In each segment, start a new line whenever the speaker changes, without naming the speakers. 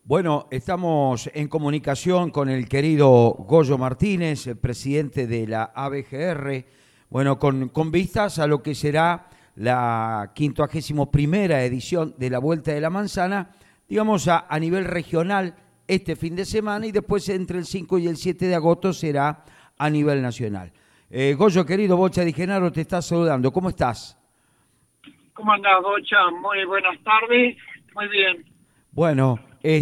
Bueno, estamos en comunicación con el querido Goyo Martínez, el presidente de la ABGR, bueno, con vistas a lo que será la 51ª edición de la Vuelta de la Manzana, digamos a nivel regional este fin de semana y después entre el 5 y el 7 de agosto será a nivel nacional. Goyo, querido, Bocha Di Genaro te está saludando. ¿Cómo estás?
¿Cómo andás, Bocha? Muy buenas tardes. Muy bien.
Bueno,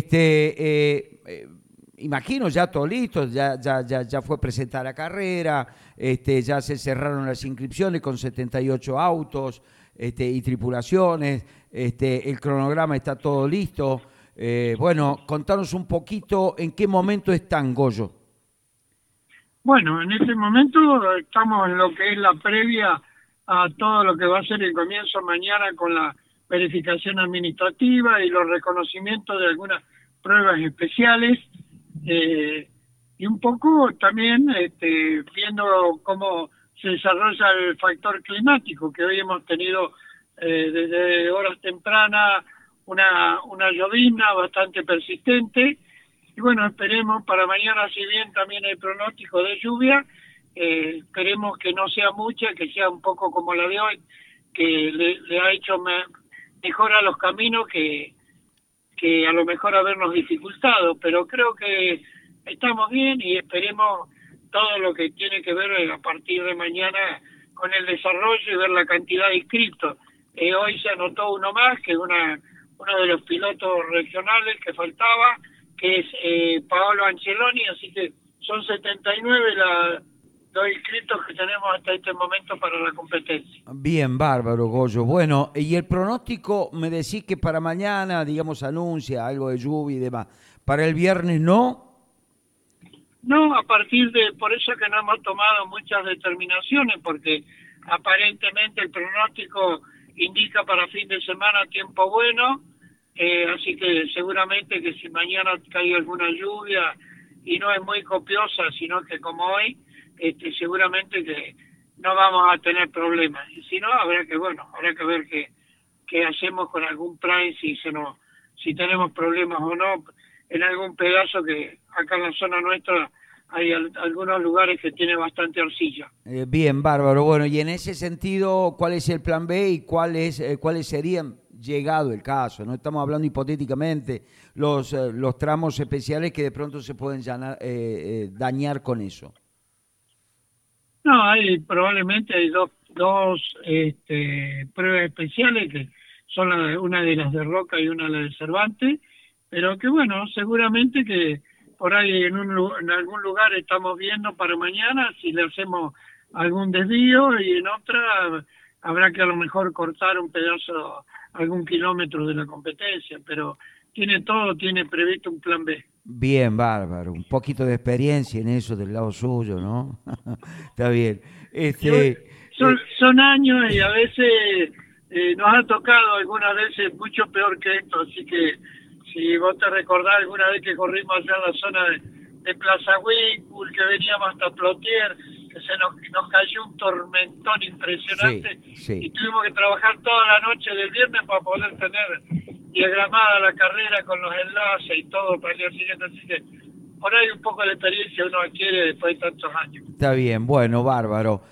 imagino ya todo listo, ya fue presentada la carrera, ya se cerraron las inscripciones con 78 autos y tripulaciones, el cronograma está todo listo. Bueno, contanos un poquito en qué momento están, Goyo.
Bueno, en este momento estamos en lo que es la previa a todo lo que va a ser el comienzo mañana con la verificación administrativa y los reconocimientos de algunas pruebas especiales. Y un poco también viendo cómo se desarrolla el factor climático, que hoy hemos tenido desde horas tempranas una llovizna bastante persistente. Y bueno, esperemos para mañana, si bien también hay pronóstico de lluvia, esperemos que no sea mucha, que sea un poco como la de hoy, que le ha hecho mejor a los caminos que a lo mejor habernos dificultado, pero creo que estamos bien y esperemos todo lo que tiene que ver a partir de mañana con el desarrollo y ver la cantidad de inscriptos. Hoy se anotó uno más, que es uno de los pilotos regionales que faltaba, que es Paolo Anceloni, así que son 79 los inscritos que tenemos hasta este momento para la competencia.
Bien, bárbaro, Goyo. Bueno, y el pronóstico, me decís que para mañana, digamos, anuncia algo de lluvia y demás. ¿Para el viernes no?
No, a partir de, por eso que no hemos tomado muchas determinaciones, porque aparentemente el pronóstico indica para fin de semana tiempo bueno, así que seguramente que si mañana cae alguna lluvia y no es muy copiosa, sino que como hoy, seguramente que no vamos a tener problemas. Y si no, habrá que ver qué hacemos con algún plan, si tenemos problemas o no, en algún pedazo que acá en la zona nuestra hay algunos lugares que tiene bastante arcilla.
Bien, bárbaro. Bueno, y en ese sentido, ¿cuál es el plan B y cuáles serían, llegado el caso? No estamos hablando hipotéticamente, los tramos especiales que de pronto se pueden dañar con eso.
No, probablemente hay dos pruebas especiales que son una de las de Roca y una de las de Cervantes, pero que bueno, seguramente que por ahí en algún lugar estamos viendo para mañana si le hacemos algún desvío y en otra habrá que a lo mejor cortar un pedazo, algún kilómetro de la competencia, pero tiene previsto un plan B.
Bien, bárbaro. Un poquito de experiencia en eso del lado suyo, ¿no? Está bien.
Son años y a veces nos ha tocado algunas veces mucho peor que esto, así que si vos te recordás alguna vez que corrimos allá en la zona de Plaza Huíncul, que veníamos hasta Plotier, que nos cayó un tormentón impresionante
Sí, sí.
y tuvimos que trabajar toda la noche del viernes para poder tener diagramada la carrera con los enlaces y todo para el día siguiente, así que por ahí un poco de experiencia uno adquiere después de tantos años.
Está bien, bueno, bárbaro.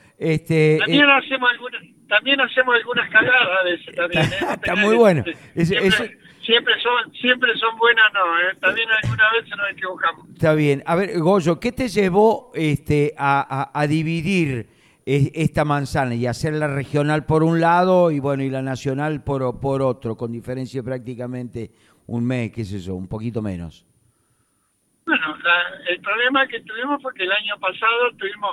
También hacemos algunas cagadas de ese también, ¿eh? No te
Está muy
creas
bueno.
que siempre son buenas, no, ¿eh? También algunas veces nos equivocamos.
Está bien. A ver, Goyo, ¿qué te llevó a dividir esta manzana y hacerla regional por un lado y bueno y la nacional por otro, con diferencia prácticamente un mes, qué sé yo, un poquito menos?
Bueno, el problema que tuvimos fue que el año pasado tuvimos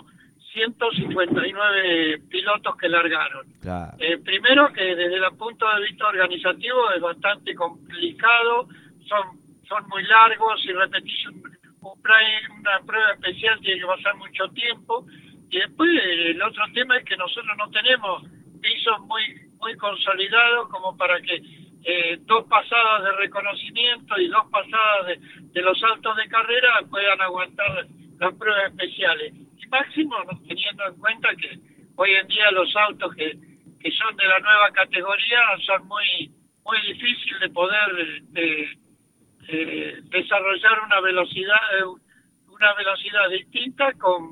159 pilotos que largaron.
Claro.
Primero que desde el punto de vista organizativo es bastante complicado, son muy largos, si repetís una prueba especial tiene que pasar mucho tiempo, y después el otro tema es que nosotros no tenemos pisos muy consolidados como para que dos pasadas de reconocimiento y dos pasadas de los saltos de carrera puedan aguantar las pruebas especiales. Y máximo, teniendo en cuenta que hoy en día los autos que son de la nueva categoría son muy difíciles de poder desarrollar una velocidad distinta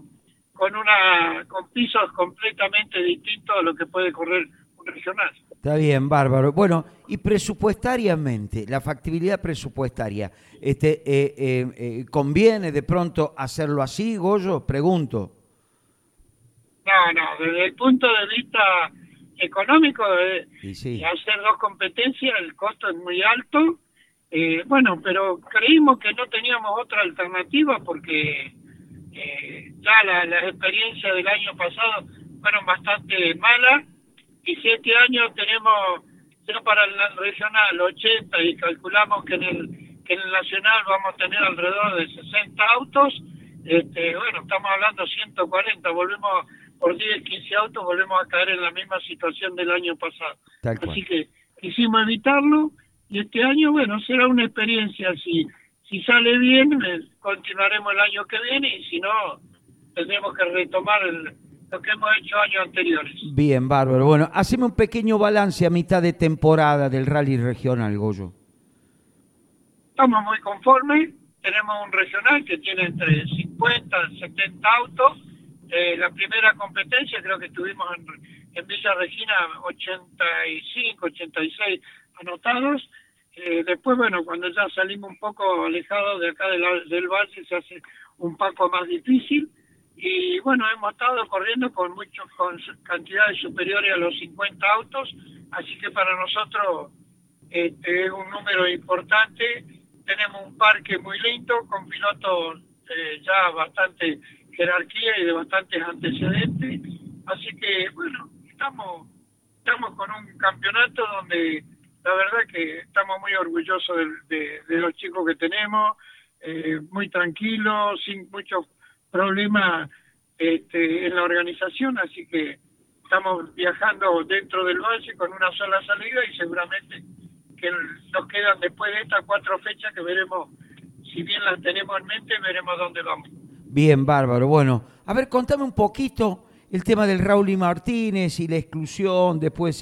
con pisos completamente distintos a lo que puede correr un regional.
Está bien, bárbaro. Bueno, y presupuestariamente, la factibilidad presupuestaria, ¿conviene de pronto hacerlo así, Goyo? Pregunto.
No, desde el punto de vista económico,
Y sí,
hacer dos competencias, el costo es muy alto. Pero creímos que no teníamos otra alternativa porque ya las experiencias del año pasado fueron bastante malas, y si este año tenemos ya para el regional 80 y calculamos que en el nacional vamos a tener alrededor de 60 autos, estamos hablando 140, volvemos por 10, 15 autos, volvemos a caer en la misma situación del año pasado.
tal cual.
Así que quisimos evitarlo, y este año, será una experiencia. Si sale bien, continuaremos el año que viene, y si no, tendremos que retomar lo que hemos hecho años anteriores.
Bien, bárbaro. Bueno, haceme un pequeño balance a mitad de temporada del rally regional, Goyo.
Estamos muy conformes, tenemos un regional que tiene entre 50 y 70 autos. La primera competencia creo que tuvimos en Villa Regina 85, 86 anotados. Después, cuando ya salimos un poco alejados de acá del valle, se hace un poco más difícil. Y hemos estado corriendo con cantidades superiores a los 50 autos, así que para nosotros es un número importante. Tenemos un parque muy lindo, con pilotos ya bastante jerarquía y de bastantes antecedentes, así que estamos con un campeonato donde la verdad que estamos muy orgullosos de los chicos que tenemos, muy tranquilos, sin muchos problemas en la organización, así que estamos viajando dentro del valle con una sola salida, y seguramente que nos quedan después de estas 4 fechas que veremos, si bien las tenemos en mente, veremos dónde vamos.
Bien, bárbaro. Bueno, a ver, contame un poquito el tema del Raúl y Martínez y la exclusión, después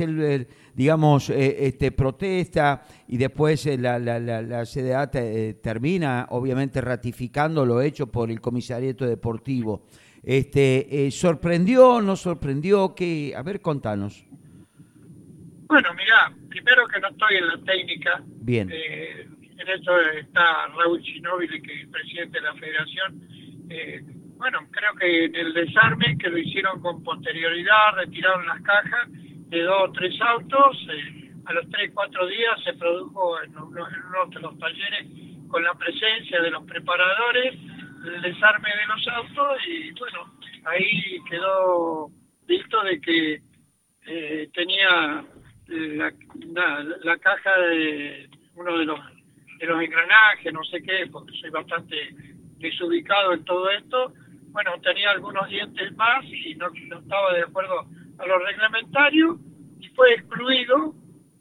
protesta, y después la CDA termina, obviamente, ratificando lo hecho por el comisariato deportivo. ¿Sorprendió, no sorprendió? ¿Qué? A ver, contanos.
Mirá, primero que no estoy en la técnica.
Bien.
En eso está Raúl Ginóbili, que es presidente de la federación. Creo que en el desarme, que lo hicieron con posterioridad, retiraron las cajas de 2 o 3 autos. A los 3 o 4 días se produjo en uno de los talleres, con la presencia de los preparadores, el desarme de los autos, y ahí quedó visto de que tenía la caja de uno de los engranajes, no sé qué, porque soy bastante desubicado en todo esto. Tenía algunos dientes más y no estaba de acuerdo a lo reglamentario, y fue excluido.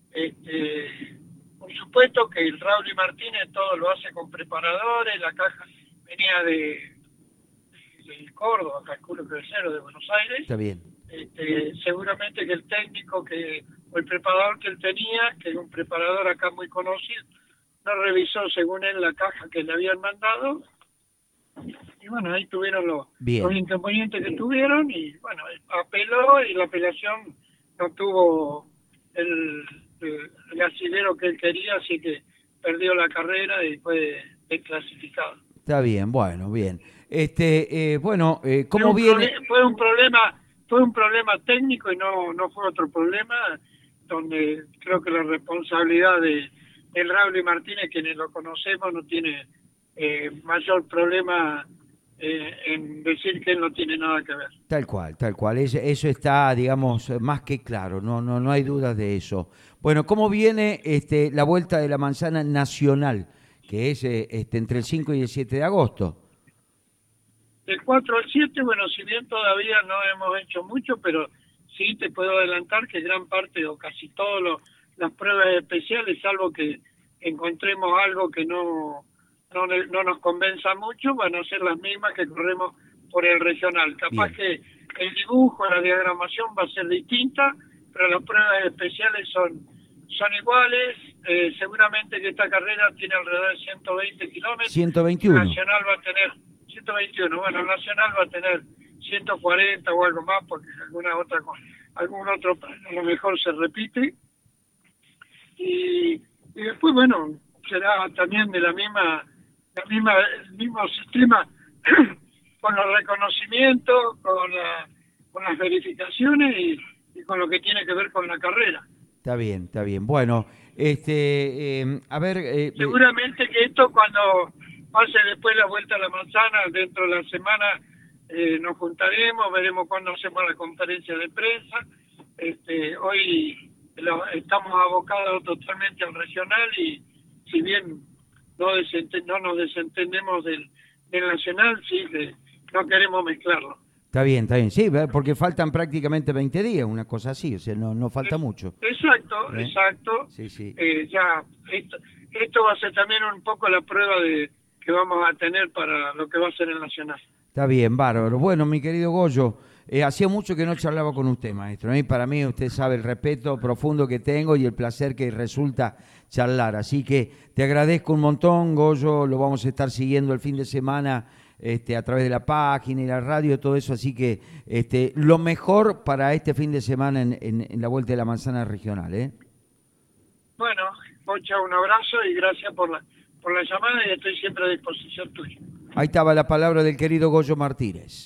Por supuesto que el Raúl y Martínez todo lo hace con preparadores, la caja venía de Córdoba, calculo que de Buenos Aires.
Está bien.
Seguramente que el técnico o el preparador que él tenía, que es un preparador acá muy conocido, no revisó según él la caja que le habían mandado, y ahí tuvieron los inconvenientes que tuvieron, y apeló, y la apelación no tuvo el asidero que él quería, así que perdió la carrera y fue desclasificado.
Está bien, bien. ¿Cómo viene?
Fue un problema técnico, y no fue otro problema, donde creo que la responsabilidad del Raúl y Martínez, quienes lo conocemos, no tiene mayor problema en decir que él no tiene nada que ver.
Tal cual. Eso está, digamos, más que claro, no hay dudas de eso. Bueno, ¿cómo viene la Vuelta de la Manzana Nacional, que es entre el 5 y el 7 de agosto?
Del 4 al 7, si bien todavía no hemos hecho mucho, pero sí te puedo adelantar que gran parte o casi todas las pruebas especiales, salvo que encontremos algo que no nos convenza mucho, van a ser las mismas que corremos por el regional. Capaz que el dibujo, la diagramación va a ser distinta, pero las pruebas especiales son iguales. seguramente que esta carrera tiene alrededor de 120 kilómetros.
121.
Nacional va a tener 121. Bueno, el Nacional va a tener 140 o algo más, porque algún otro a lo mejor se repite. Y después, bueno, será también de el mismo sistema con los reconocimientos, con las verificaciones y con lo que tiene que ver con la carrera.
Está bien, está bien. Bueno, a ver...
seguramente que esto, cuando pase después la vuelta a la manzana, dentro de la semana nos juntaremos, veremos cuándo hacemos la conferencia de prensa. Hoy estamos abocados totalmente al regional y si bien no nos desentendemos del nacional, sí, no queremos mezclarlo.
Está bien, sí, porque faltan prácticamente 20 días, una cosa así, o sea, no falta mucho.
Exacto, exacto.
Sí, sí.
Ya esto va a ser también un poco la prueba que vamos a tener para lo que va a ser el nacional.
Está bien, bárbaro. Bueno, mi querido Goyo, hacía mucho que no charlaba con usted, maestro. Para mí, usted sabe el respeto profundo que tengo y el placer que resulta charlar. Así que te agradezco un montón, Goyo. Lo vamos a estar siguiendo el fin de semana a través de la página y la radio, todo eso. Así que lo mejor para este fin de semana en la Vuelta de la Manzana Regional.
Bueno, Pocha, un abrazo y gracias por la llamada y estoy siempre a disposición tuya.
Ahí estaba la palabra del querido Goyo Martínez.